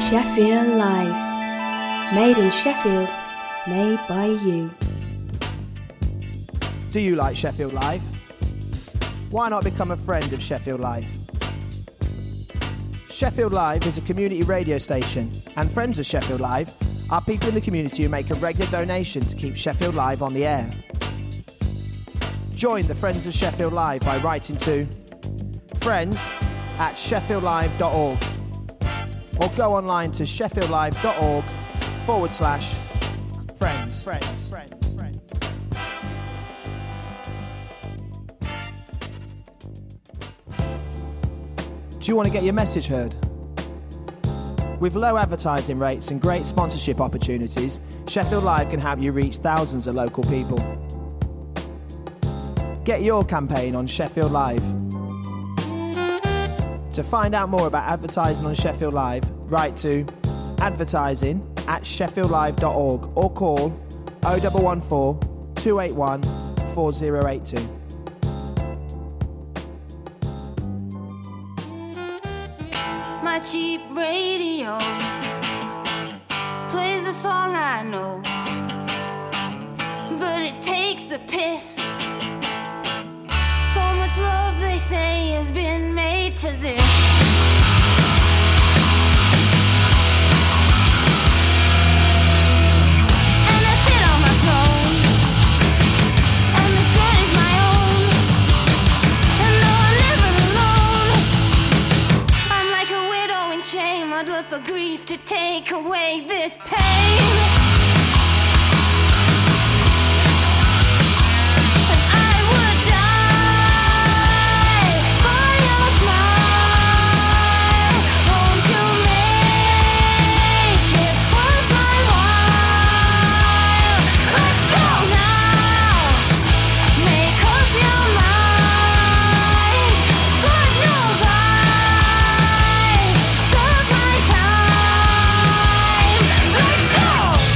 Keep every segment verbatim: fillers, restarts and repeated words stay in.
Sheffield Live. Made in Sheffield, made by you. Do you like Sheffield Live? Why not become a friend of Sheffield Live? Sheffield Live is a community radio station, and friends of Sheffield Live are people in the community who make a regular donation to keep Sheffield Live on the air. Join the Friends of Sheffield Live by writing to friends at sheffield live dot org or go online to sheffieldlive.org forward slash friends. Friends, friends, friends. Do you want to get your message heard? With low advertising rates and great sponsorship opportunities, Sheffield Live can help you reach thousands of local people. Get your campaign on Sheffield Live. To find out more about advertising on Sheffield Live, write to advertising at sheffield live dot org or call oh one one four, two eight one, four oh eight two. My cheap radio plays a song I know, but it takes the piss. So much love they say has been made to this. And I sit on my throne, and this bed is my own. And though I'm never alone, I'm like a widow in shame. I'd look for grief to take away this pain. Let's go!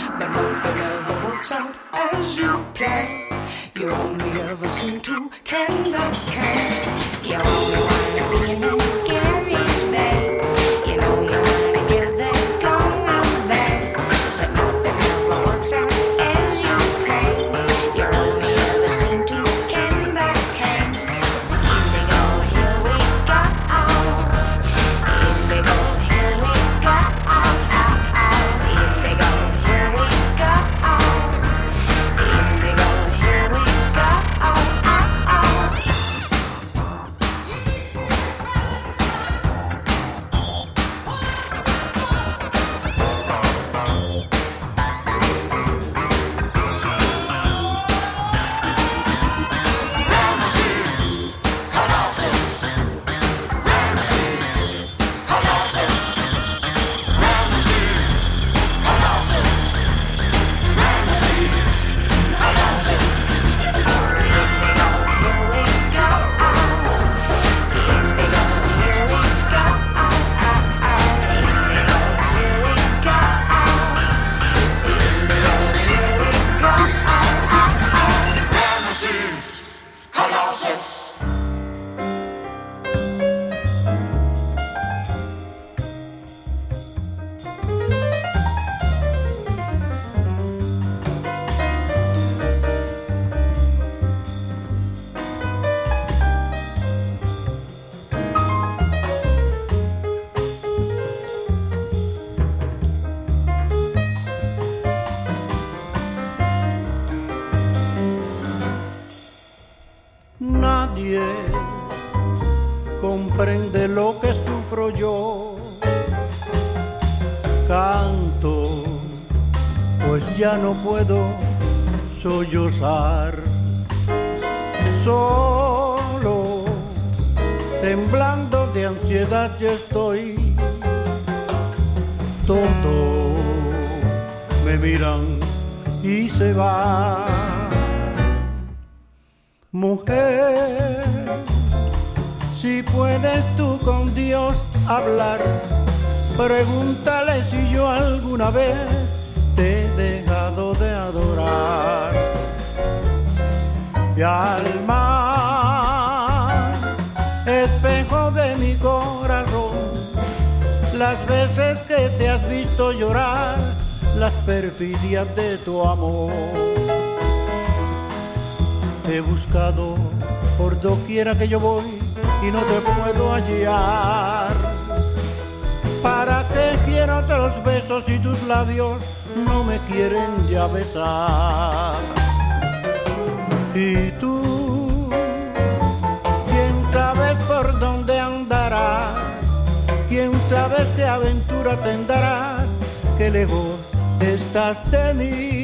but nothing ever works out as you plan. You only ever seem to can the can. You only wanna be in a garage band. You know you wanna give that gong out there, but nothing ever works out as you plan. You only ever seem to can the can. Indigo, here we go. Indigo, here we go. Indigo, here we go. Indigo, here we go. Nadie comprende lo que sufro yo. Canto, pues ya no puedo sollozar. Solo, temblando de ansiedad yo estoy. Todos me miran y se van. Mujer, si puedes tú con Dios hablar, pregúntale si yo alguna vez te he dejado de adorar. Y al mar, espejo de mi corazón, las veces que te has visto llorar, las perfidias de tu amor. Te he buscado por doquiera que yo voy y no te puedo hallar. ¿Para qué quiero otros besos si tus labios no me quieren ya besar? Y tú, quién sabe por dónde andarás, quién sabe qué aventura tendrás, que lejos estás de mí.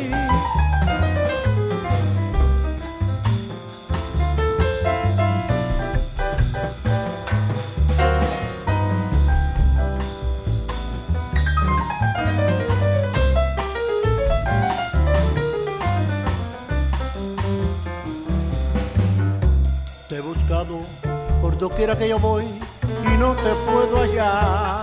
Por doquiera que yo voy y no te puedo hallar.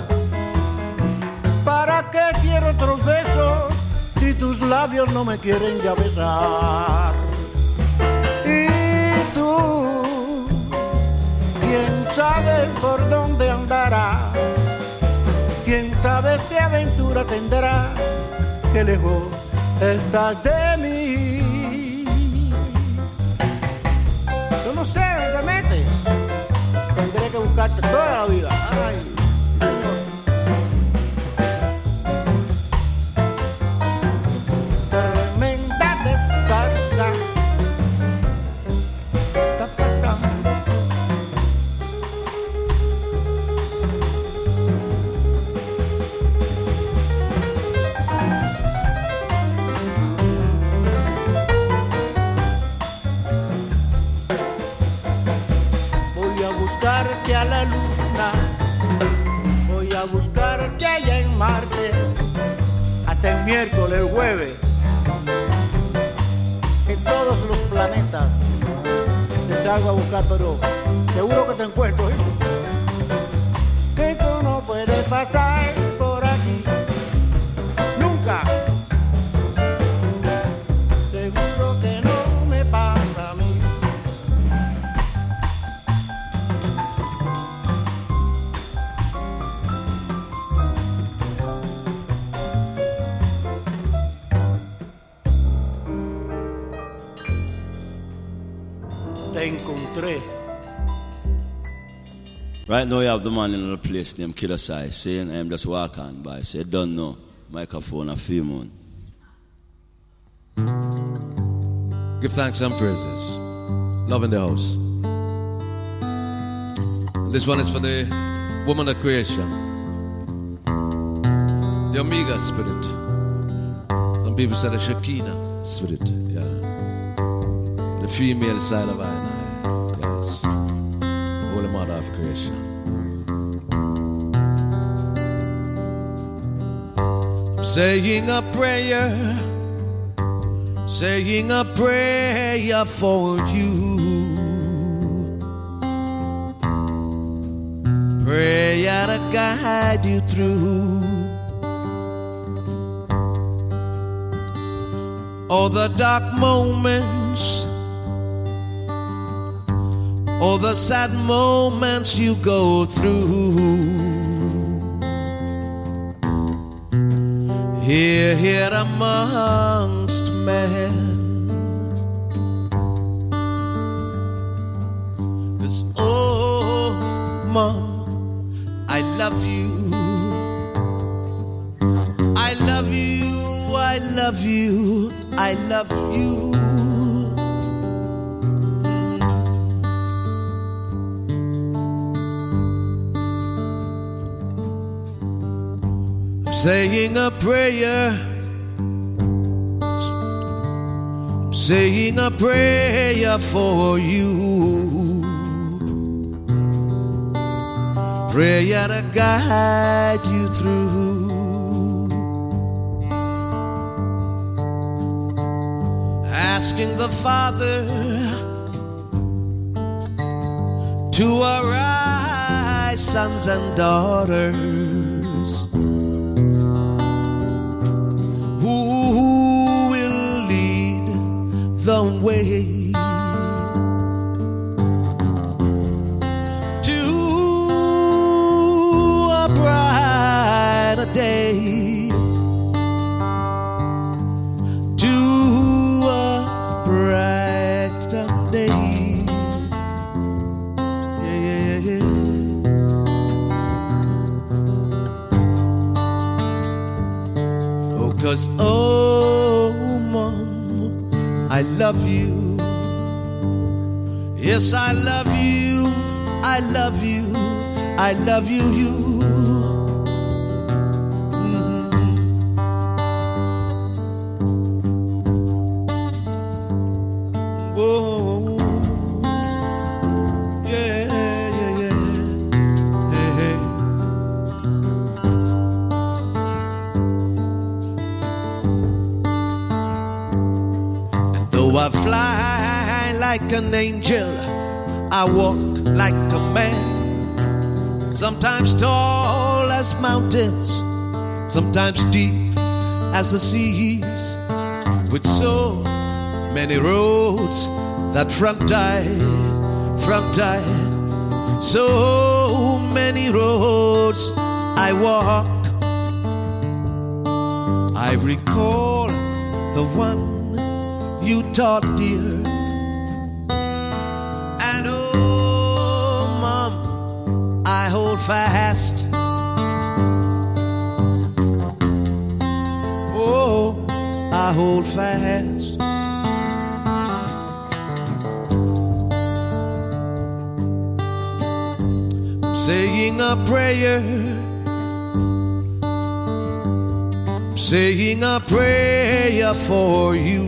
¿Para qué quiero otros besos si tus labios no me quieren ya besar? Y tú, quién sabe por dónde andarás, quién sabe qué aventura tendrás, que lejos estás de mí. Tendré que buscarte toda la vida. Ay, Señor. Tremenda descarga está pasando. A la luna, voy a buscarte allá en Marte, hasta el miércoles, el jueves, en todos los planetas te salgo a buscar, pero seguro que te encuentro, ¿eh? Que tú no puedes pasar por aquí, nunca. te encontré. Right now you have the man in a place named Killer Sai saying, I'm just walk on by. Say, don't know. Microphone a few moon. Give thanks and praises. Love in the house. This one is for the woman of creation. The Omega spirit. Some people say the Shekinah spirit. Yeah. The female side of I and I. Yes. Holy Mother of creation. I'm saying a prayer. Saying a prayer for you. Prayer to guide you through all the dark moments, all the sad moments you go through. Here, here amongst men. 'Cause oh, Mom, I love you. I love you. I love you. I love you. I'm saying a prayer. I'm saying a prayer for you. Prayer to guide you through. Asking the Father to arise, sons and daughters, who will lead the way. Day to a brighter day. Yeah, yeah, yeah. Oh, 'cause oh, Mom, I love you. Yes, I love you. I love you. I love you, you. I fly like an angel, I walk like a man. Sometimes tall as mountains, sometimes deep as the seas. With so many roads that front I, front I. So many roads I walk. I recall the one you taught, dear. And oh, Mom, I hold fast. Oh, I hold fast. I'm saying a prayer. I'm saying a prayer for you.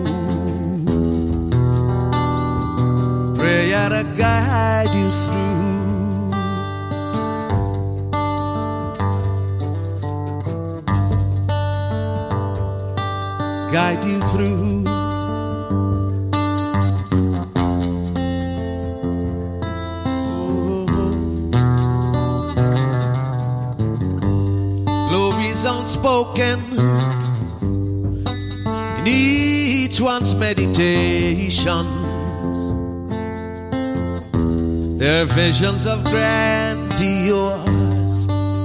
Prayer to guide you through. Guide you through. Oh. Glories unspoken in each one's meditation. They're visions of grandiose,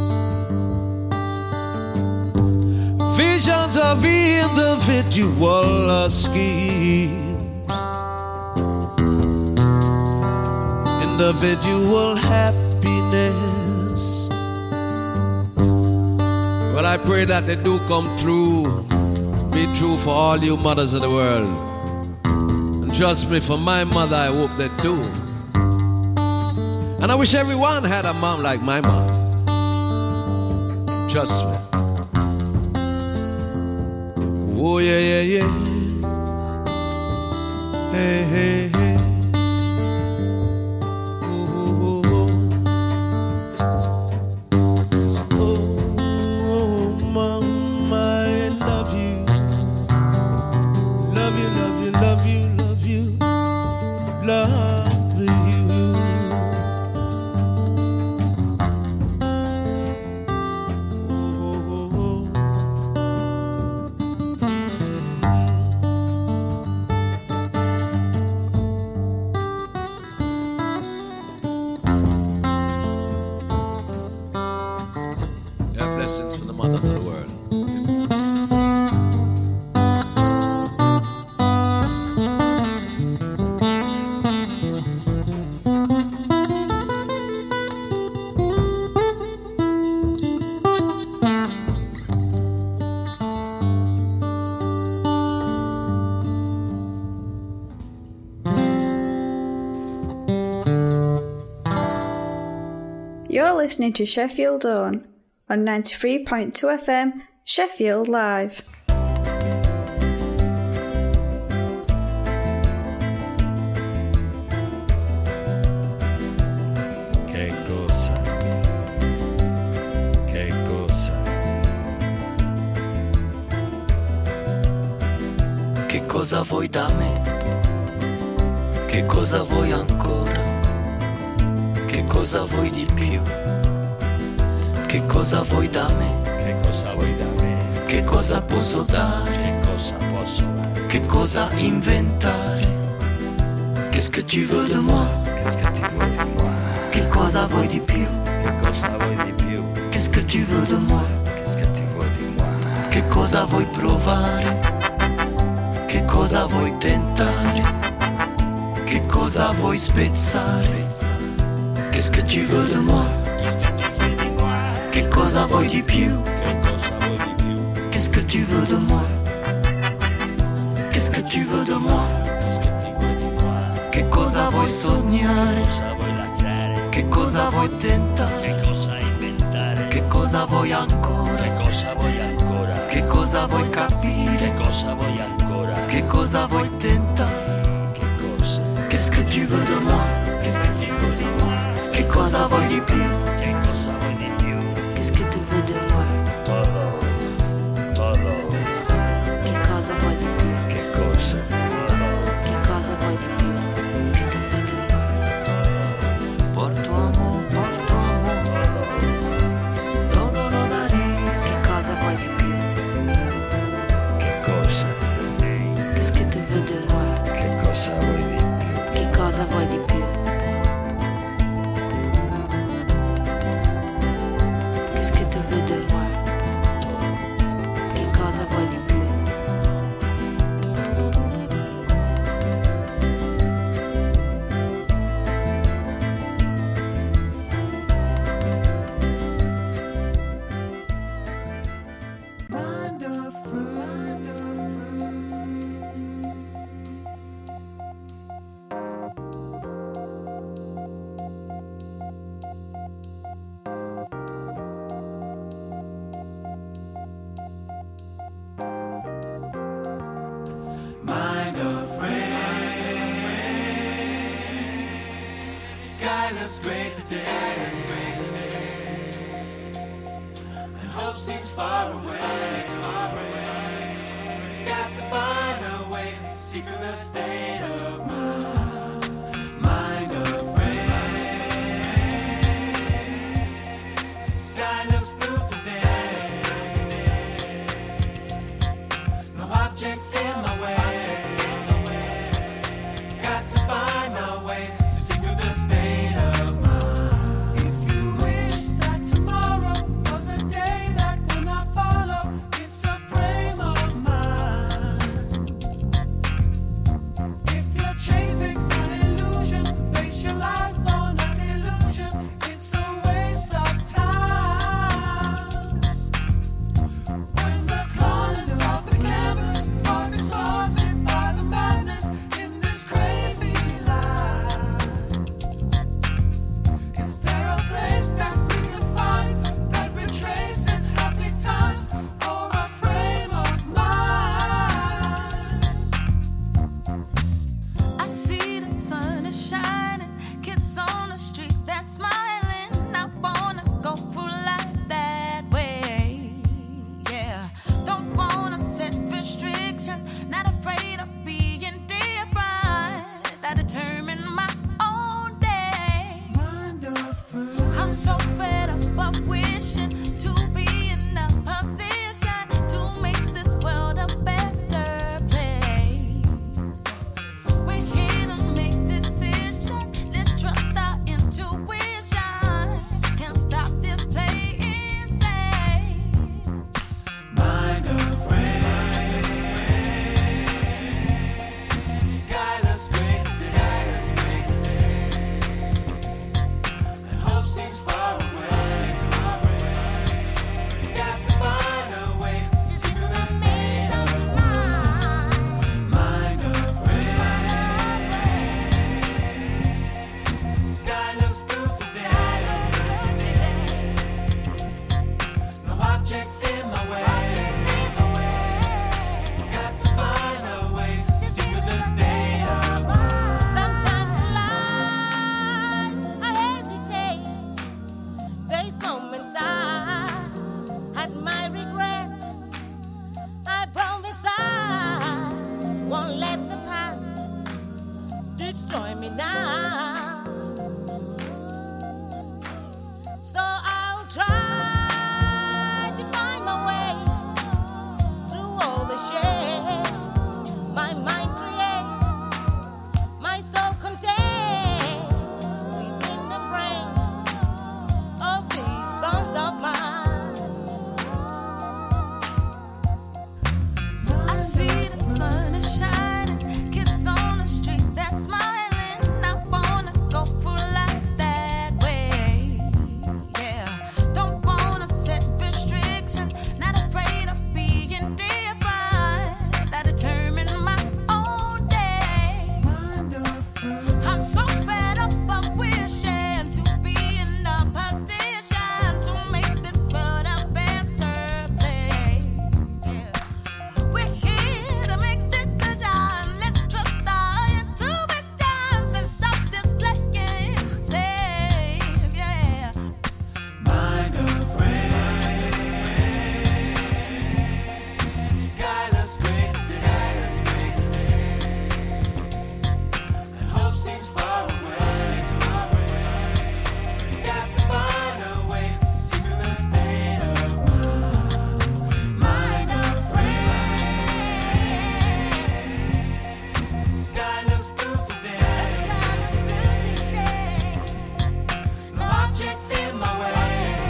visions of individual schemes, individual happiness. Well, I pray that they do come through. Be true for all you mothers of the world. And trust me, for my mother, I hope they do. And I wish everyone had a mom like my mom. Trust me. Oh, yeah, yeah, yeah. Hey, hey, hey. You're listening to Sheffield Own on ninety-three point two F M, Sheffield Live. Che cosa? Che cosa? Che cosa vuoi da me? Che cosa vuoi ancora? Che cosa vuoi di più? Che cosa vuoi da me? Che cosa vuoi da me? Che cosa posso dare? Che cosa posso dare? Che cosa inventare? Qu'est-ce que tu veux de moi? Qu'est-ce que tu vuoi di moi? Che cosa vuoi di più? Che cosa vuoi di più? Qu'est-ce que tu veux de moi? Qu'est-ce que tu vuoi di moi? Che cosa vuoi provare? Che cosa vuoi tentare? Che cosa vuoi spezzare? Qu'est-ce que tu veux de moi? Qu'est-ce que tu veux di moi? Che cosa vuoi di più? Che cosa vuoi di più? Qu'est-ce que tu veux de moi? Qu'est-ce que tu veux de moi? Qu'est-ce que tu vuoi di moi? Che cosa vuoi sognare? Cosa vuoi lasciare? Che cosa vuoi tentare? Che cosa inventare? Che cosa vuoi ancora? Che cosa vuoi ancora? Che cosa vuoi capire? Che cosa vuoi ancora? Che cosa vuoi tentare? Che cosa? Qu'est-ce que tu veux de moi? Qu'est-ce que tu veux di moi? Che cosa vuoi di più? Che cosa vuoi di più? Qu'est-ce que tu veux de moi? Todo, todo. Che cosa vuoi di più? Che cosa? Todo, Che cosa vuoi di più? Che tu veux de moi? Porto amor, porto amor, todo. todo lo daría. Che cosa vuoi di più? Che cosa? Qu'est-ce que tu veux de moi? Che cosa vuoi di più? Che cosa vuoi di più? Qu'est-ce que tu veux de moi? Che cosa vuoi di più? Mind a friend. Sky looks great today. And hope seems far away. Got to find a way, secret the state of mind. Mind a friend. Sky looks blue today. No objects in my way. Got to find my way to see through the state of mind. If you wish that tomorrow was a day that will not follow, it's a frame of mind. If you're chasing an illusion, base your life on a now. So I'll try to find my way through all the shades my mind creates, my soul contains within the frames of these bonds of mine. I see the sun is shining, kids on the street they're smiling. I wanna go for life that way. Yeah, don't wanna set restrictions, not afraid of being different. That determine my own day. I'm so fed up of wishing to be in a position to make this world a better place. Yeah. We're here to make decisions. Let's trust our intuitions and stop this playing safe. Yeah. Mind a friend. Sky looks great today. And hope seems far away. You got to find a way to see through the state of mind. Mind a friend. Sky looks blue today. No objects in my way.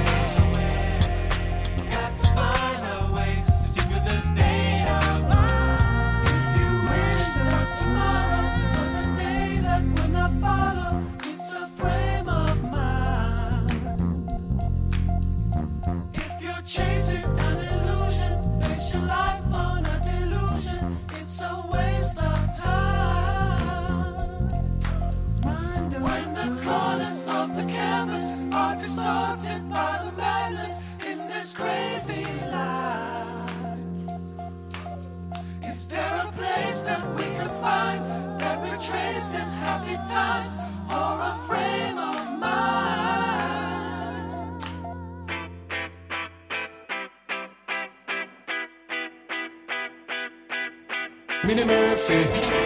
Got to find a way to see through the state of mind. If you wish that tomorrow was a day that would not follow, it's a frame of mind. If you're chasing an illusion, base your life on a delusion. It's a waste of time. When the corners of the canvas are distorted by the madness in this crazy life, is there a place that we can find that retraces happy times or a frame of mind? Minnie Murphy.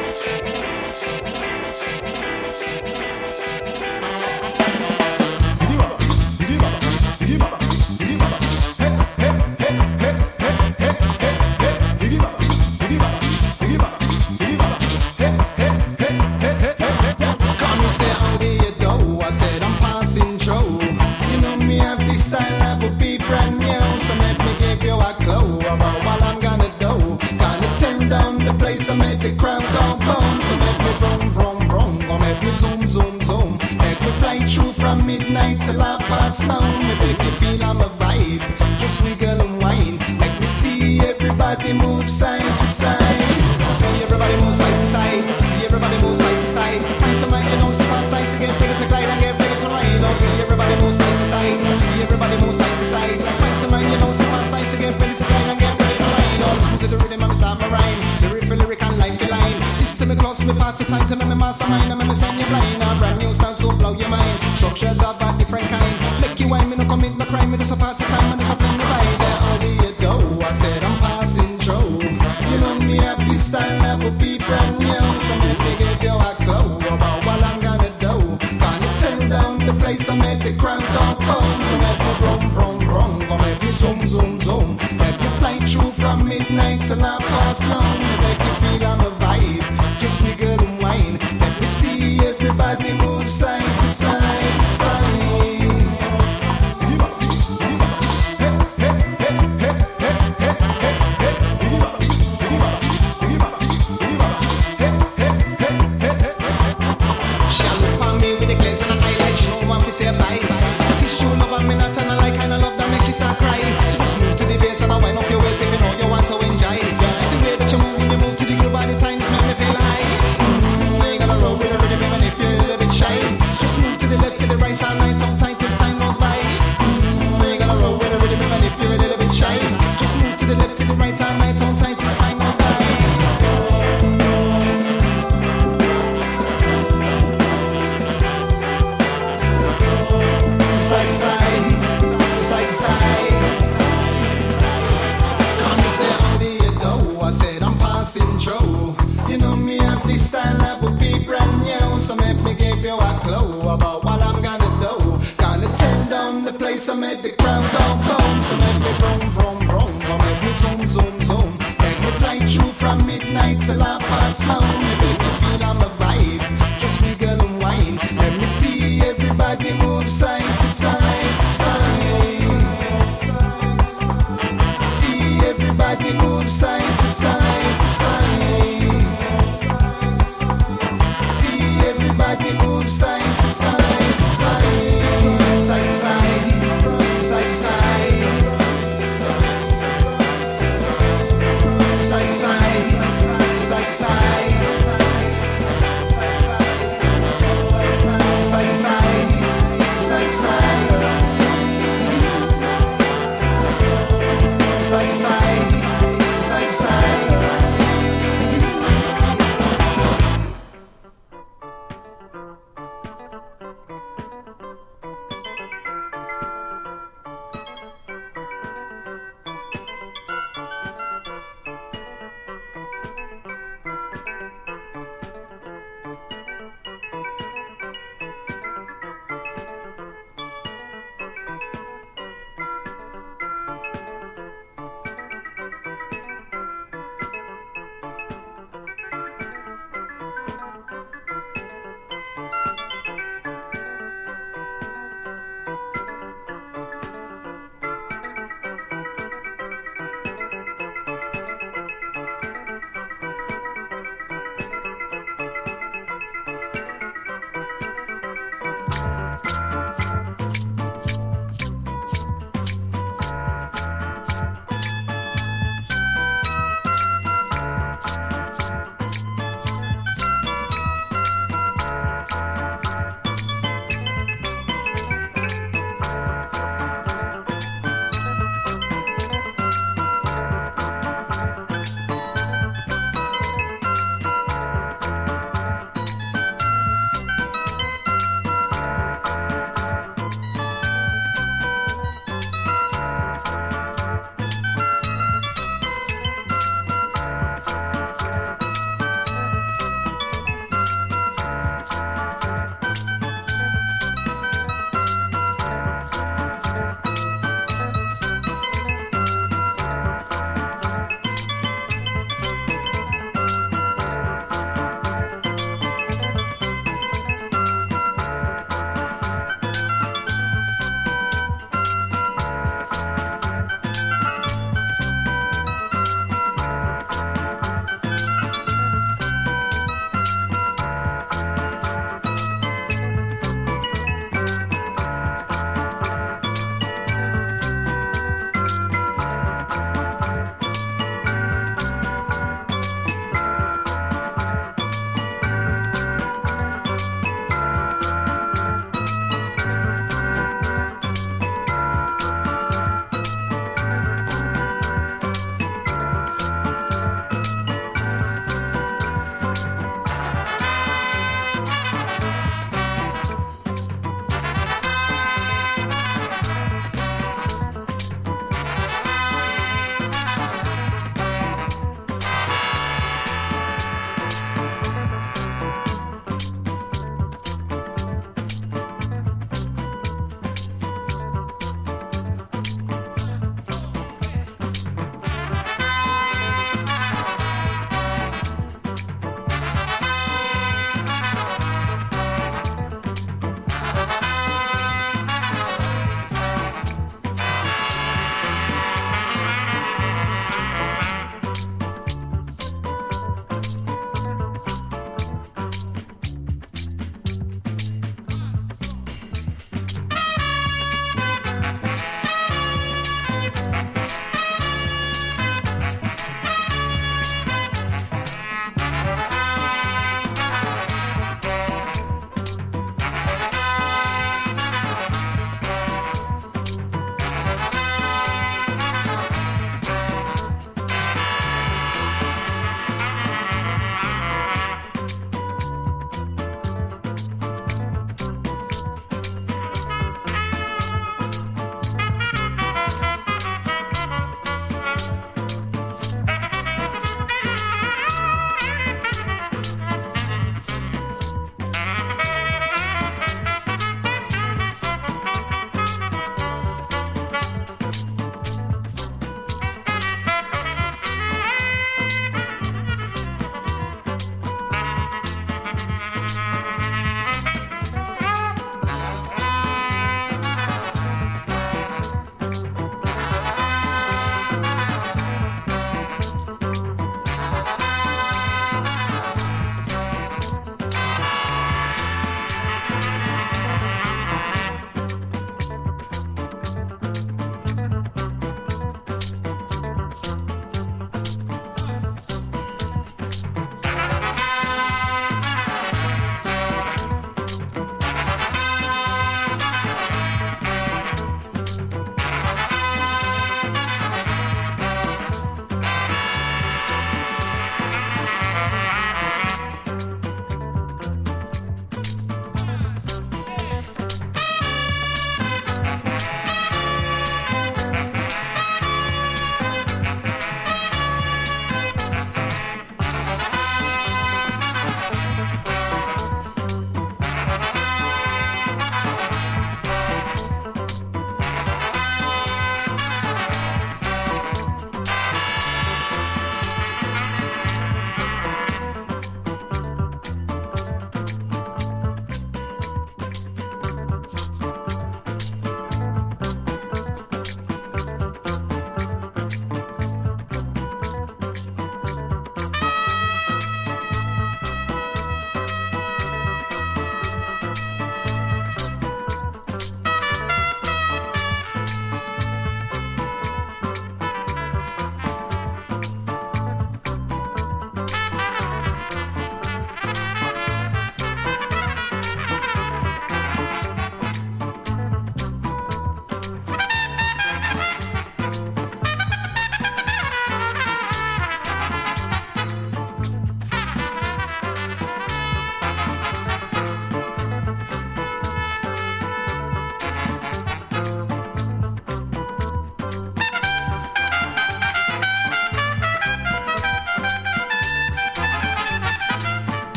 Come and say how do you do? I said I'm passing through. You know me have this style that would be brand new. So let me give you a clue about what I'm gonna do. Gonna turn down the place and make the crowd go boom. So make me vroom vroom vroom, or make me zoom zoom zoom. Make me fly through from midnight till I pass now. Me make you feel I'm a vibe. Just wiggle and whine. Make me see everybody move side to side. See everybody move side to side. See everybody move side to side. Find somebody you know super side to get ready to glide and get ready to ride. Oh, see everybody move side to side. See everybody move side to side. Find somebody you know super side to get ready to glide and get ready to ride. Oh, listen to the rhythm and start my rhyme. The riff, lyric and line for line. Listen to me close, me pass the time to me, me mastermind and me, me send you blind. A brand new style so blow your mind. Structures of a different kind. Make you wine, me no commit no crime. Me just a pass the time and just a fling the ride. Say how do you do? I said I'm passing through. You know me have this style that would be brand new. So make me give you a clue about what I'm gonna do. Gonna turn down the place and make the crowd go boom. So make me vroom vroom vroom, or make me zoom zoom zoom. Make you fly through from midnight till I pass long. Make you feel I'm a vibe. Just wiggle and whine. Let me see everybody move side to side to side. Say bye. Tissue lover, me not turn like kind of love that make you start crying. So just move to the bass and I wind up your waist if you know you want to enjoy. See the way that you move when you move to the groove, all the times make me feel high. Mm, ain't gonna roll with a rhythm even if you're a little bit shy. Just move to the left, to the right, all night up tight as time goes by. Mm, ain't gonna roll with a rhythm even if you're a little bit shy. Just move to the left, to the right, all night up tight as time goes by. Side to side, side to side. Come and say how do you do? I said I'm passing through. You know me have this style that would be brand new. So make me so make the crowd all come. So make me vroom, vroom, vroom, vroom, make me zoom, zoom, zoom. Make me fly through from midnight till I pass now. Make me feel I'm a vibe, just wiggle and whine. Let me see everybody move side to side to side. See everybody move side to side to side. See everybody move side to side to side. Side to side, side to side. Side to side, side to side.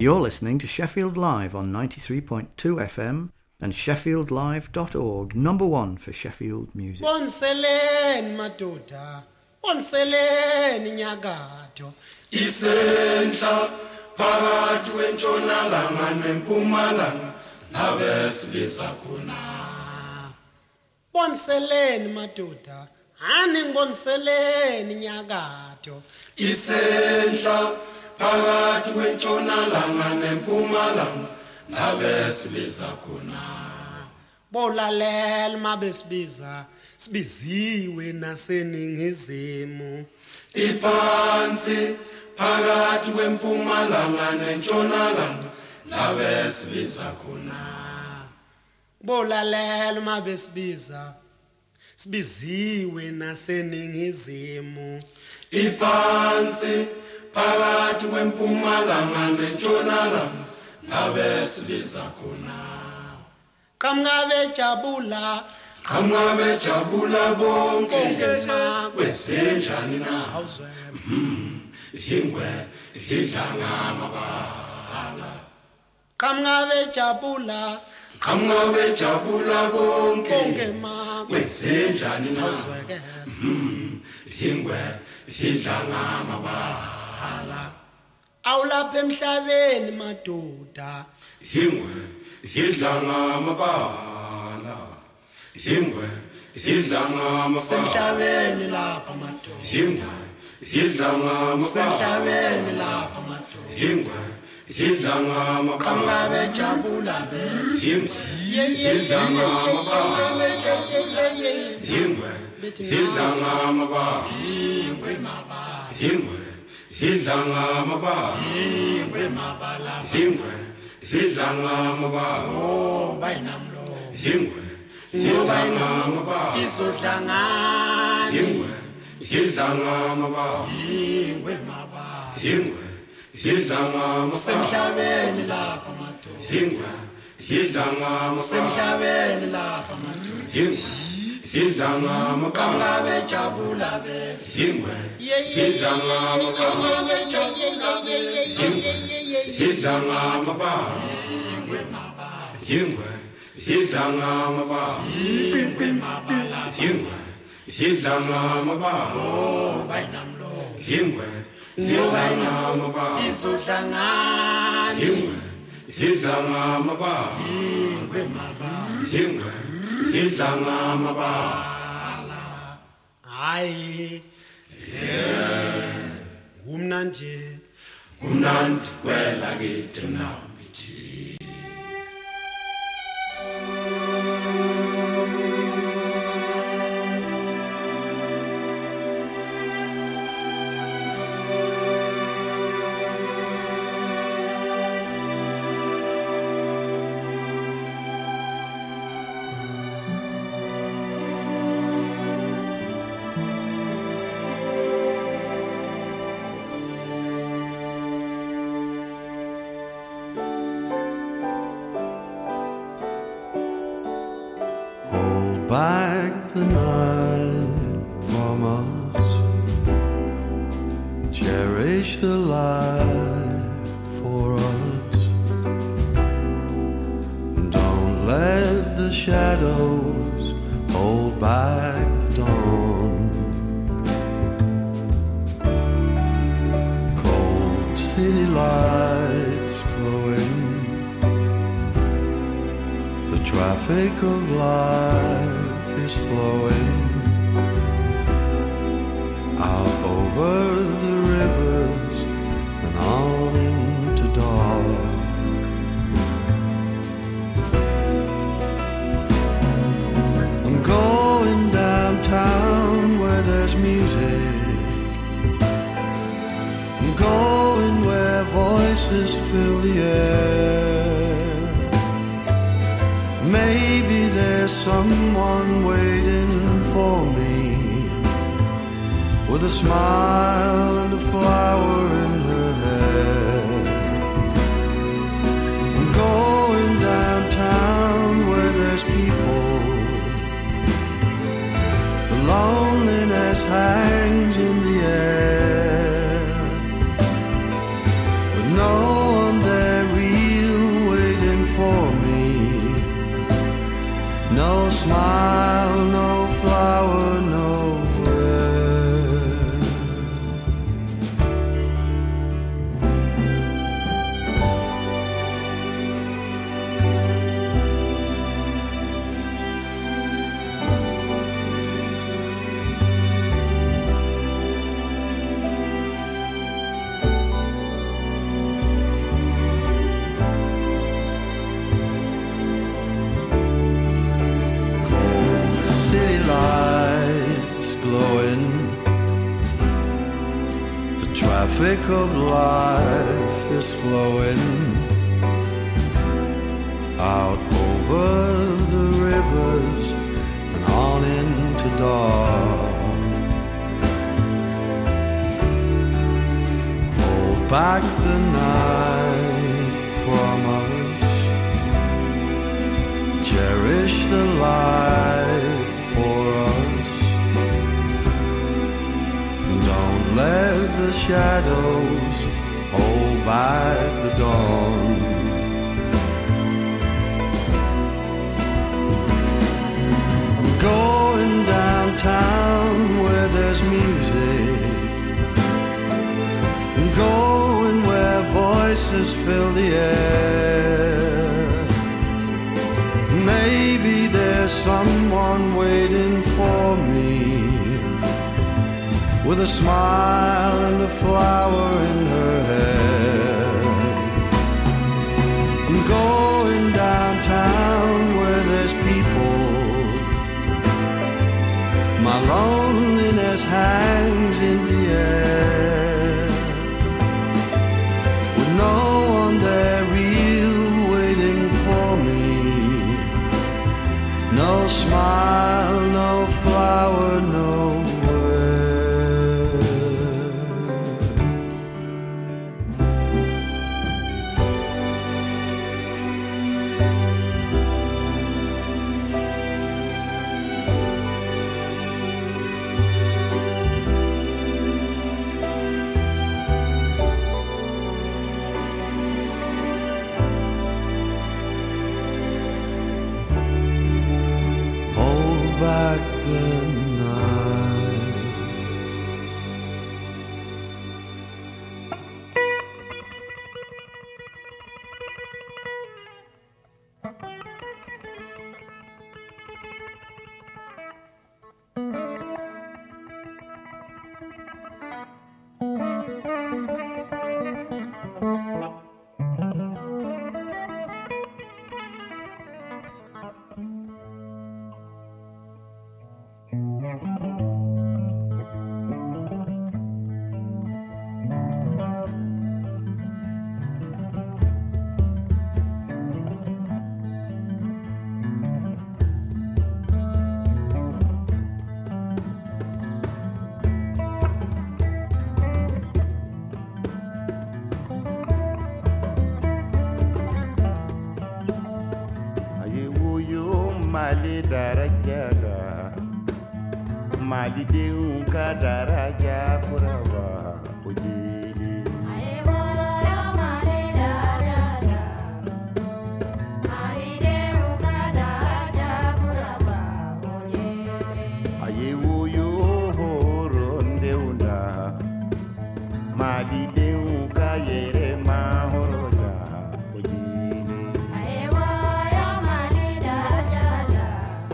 You're listening to Sheffield Live on ninety-three point two F M and sheffield live dot org, number one for Sheffield music. Bonseleni madoda, bonseleni nyakato. Isentla phakathi kwentshonalanga nempumalanga nabesibiza khona. Bonseleni madoda, hani ngibonseleni nyakato. Isentla phakathi kwentshonalanga nempumalanga nabesibiza khona. Bolalela mabesibiza, sibiziwe naseningizimu. Ifansi phakathi kwempumalanga nentshonalanga nabesibiza khona. Bolalela mabesibiza, sibiziwe naseningizimu. Ifansi phakathi kwempumalanga nentshonalanga nabesibiza khona. Qhamuka bejabula, qhamuka bejabula bonke kwenzenjani na? Ingwe idlanga amabala. Qhamuka bejabula, qhamuka bejabula bonke kwenzenjani na? Ingwe idlanga amabala. Awulapha emhlabeni madoda. Ingwe idlanga amabala. Ingwe idlanga amabala. Semhlabeni lapha madoda. Ingwe idlanga amabala. Semhlabeni lapha madoda. Ingwe idlanga amabala. Qhamuka bejabula be. Ingwe idlanga amabala. Ingwe idlanga amabala. Ingwe mabala. Ingwe idlanga amabala. Ingwe mabala. Ingwe idlanga amabala. Oh bayinamlo. Ingwe idlanga amabala. Izodlangana. Ingwe idlanga amabala. Ingwe mabala. Ingwe idlanga amabala. Semhlabeni lapha madoda. Ingwe idlanga amabala. Semhlabeni lapha madoda. Ingwe idlanga amabala. Qhamuka bejabula be. Ingwe idlanga amabala. Idlanga amabala. Ingwe mabala. Ingwe idlanga amabala. Ingwe mabala. Ingwe idlanga amabala. Oh bayinamlo. Ingwe idlanga amabala. Izodlangana. Ingwe idlanga amabala. Ingwe mabala. Ingwe idlanga amabala. Hayi. Yeah. Ngumnandi. Ngumnandi wela kithi namithi. Back the night from us, cherish the life for us. Don't let the shadows hold back the dawn. Cold city lights glowing, the traffic of life is flowing out over the rivers and on into dark. I'm going downtown where there's music. I'm going where voices fill the air. Maybe there's someone waiting for me with a smile and a flower in her hair. I'm going downtown where there's people. The loneliness hangs in the air, but no one there No smile, no flower, nowhere. Traffic of life is flowing out over the rivers and on into dawn. Hold back the night from us, cherish the light for us. Don't let the shadows hold back the dawn. I'm going downtown where there's music, I'm going where voices fill the air. Maybe there's someone waiting for me, with a smile and a flower in her hair. I'm going downtown where there's people. My loneliness hangs in the air, with no one there real waiting for me. No smile, no flower, no back the night. Mali darajaga, Mali deunka daraja kuraba ujili. Ayewala ya Mali darajaga, Mali deunka daraja kuraba ujili. Ayewoyo horonde unda, Mali deunka yere mahoroja ujili. Ayewala ya Mali darajaga,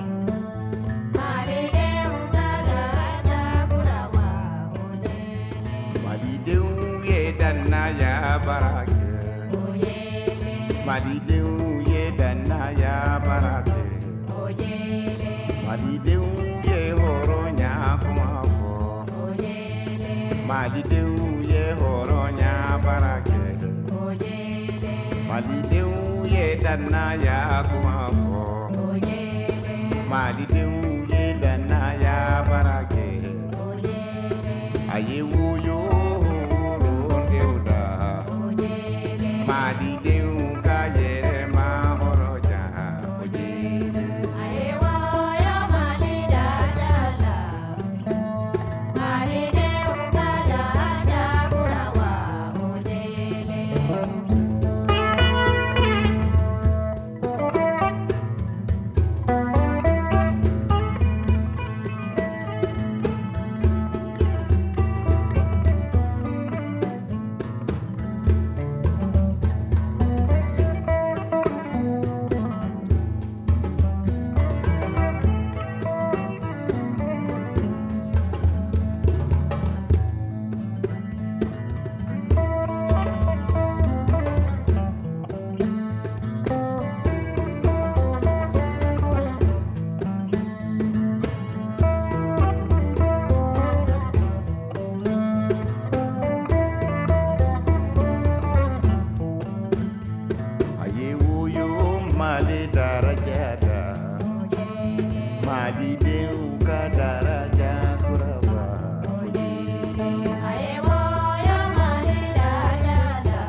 Mali deunka daraja kuraba ujili. Mali deu ye danna ya barake, Ujili. Mali deu ye danna ya barake, Ujili. Mali deu ye horonya kumafo, Ujili. Mali deu ye horonya barake, Ujili. Mali deu ye danna ya kumafo, Ujili. Mali deu ye danna ya barake, Ujili. Ayewoyo horonde uda, Ujili. Mali deu ka yere mahoroja ujili. Ayewa ya Mali darajaga, Mali deunka daraja kuraba ujili. Mali darajada mali deu ka daraja kuraba Ayewo yo mali darajada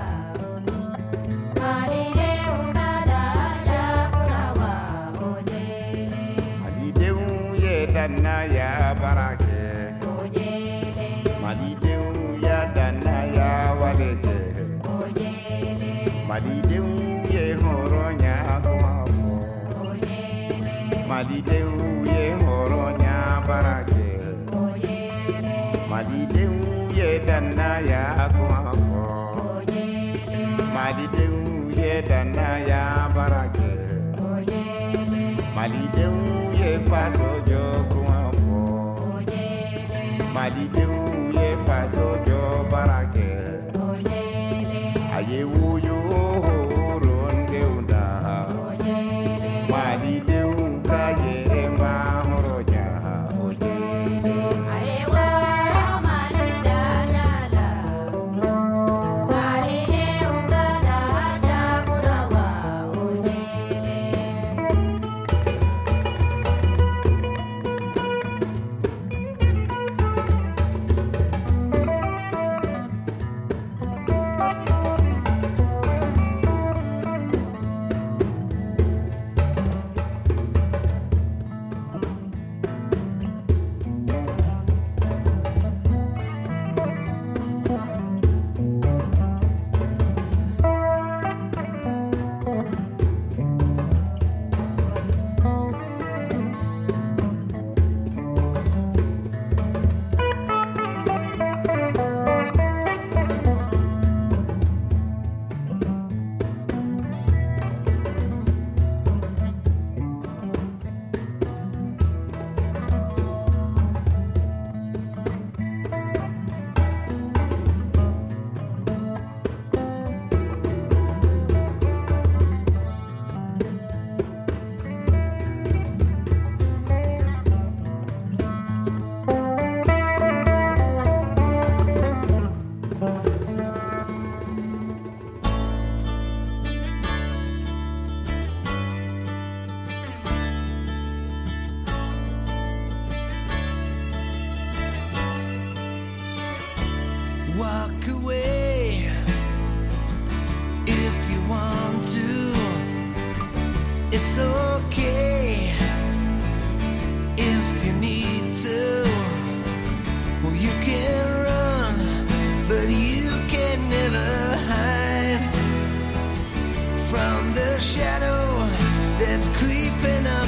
mali deu ka daraja kuraba ojele mali deu ye dana ya barake ojele mali deu ya dana ya waleke ojele mali deu ye horonya kumafo ojele mali deu ye horonya barake ojele mali deu ye dana ya kumafo ojele mali deu ye dana ya barake ojele mali deu ye faso jo kumafo ojele mali deu ye faso jo barake ojele aye wuyo ronde unda ojele mali deu ka yere ma horoja ojele Ayewo yo mali darajada mali deu ka daraja kuraba ojele Walk away if you want to. It's okay if you need to. Well, you can run, but you can never hide from the shadow that's creeping up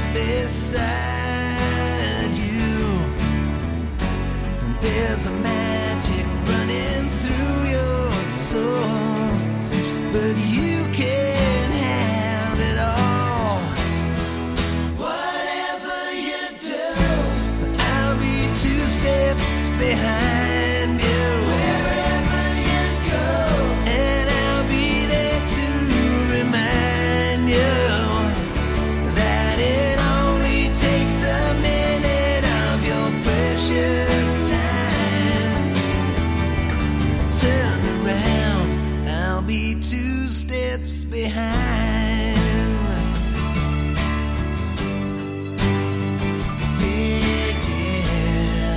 beside you. There's a magic running through your soul, but you can have it all. Whatever you do, I'll be two steps behind you. Wherever you go, and I'll be there to remind you that it only takes a minute of your precious time to turn around. I'll be two steps behind. Yeah, yeah.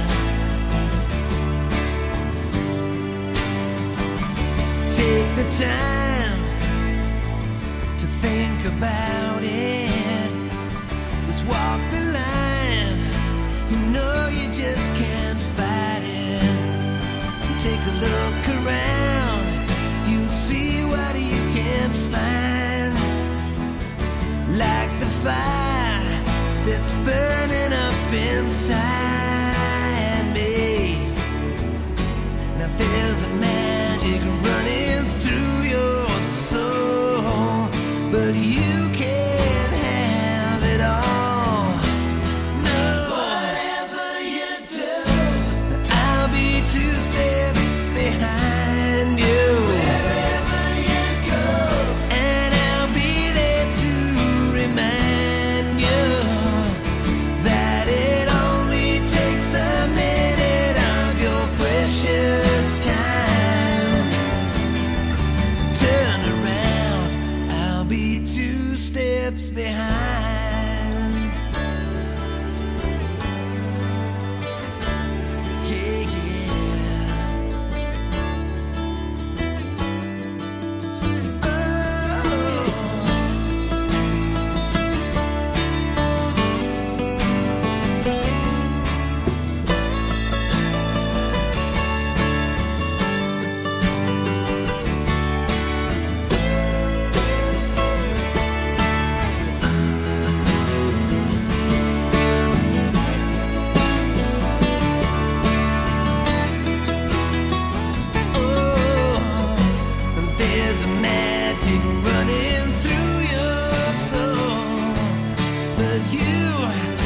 Take the time to think about it. Just walk the line. You know you just can't fight it. Take a look around. You'll see what you can find. Like the fire that's burning up inside me. Now there's a magic running through your soul, but you can't have it all. No. Whatever you do, I'll be two steps behind you. Wherever you go, and I'll be there to remind you that it only but you